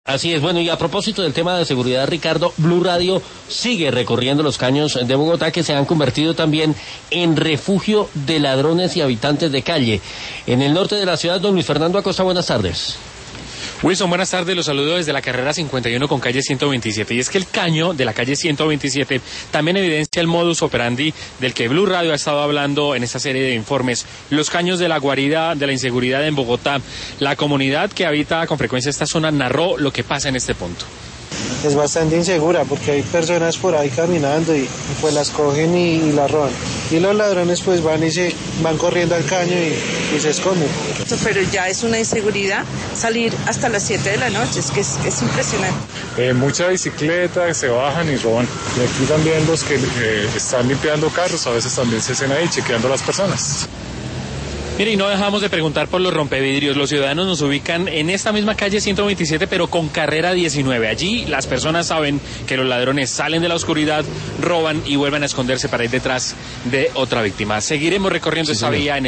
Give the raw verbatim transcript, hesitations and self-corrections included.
Así es, bueno, y a propósito del tema de seguridad, Ricardo, Blue Radio sigue recorriendo los caños de Bogotá, que se han convertido también en refugio de ladrones y habitantes de calle. En el norte de la ciudad, don Luis Fernando Acosta, buenas tardes. Wilson, buenas tardes, los saludo desde la carrera cincuenta y uno con calle ciento veintisiete. Y es que el caño de la calle ciento veintisiete también evidencia el modus operandi del que Blue Radio ha estado hablando en esta serie de informes. Los caños de la guarida de la inseguridad en Bogotá. La comunidad que habita con frecuencia esta zona narró lo que pasa en este punto. Es bastante insegura porque hay personas por ahí caminando y pues las cogen y, y las roban. Y los ladrones pues van y se van corriendo al caño y, y se esconden. Pero ya es una inseguridad salir hasta las siete de la noche, es que es, es impresionante. Eh, mucha bicicleta, se bajan y roban. Y aquí también los que eh, están limpiando carros a veces también se hacen ahí chequeando a las personas. Mire, y no dejamos de preguntar por los rompevidrios. Los ciudadanos nos ubican en esta misma calle ciento veintisiete, pero con carrera diecinueve. Allí las personas saben que los ladrones salen de la oscuridad, roban y vuelven a esconderse para ir detrás de otra víctima. Seguiremos recorriendo sí, esta señor. vía en el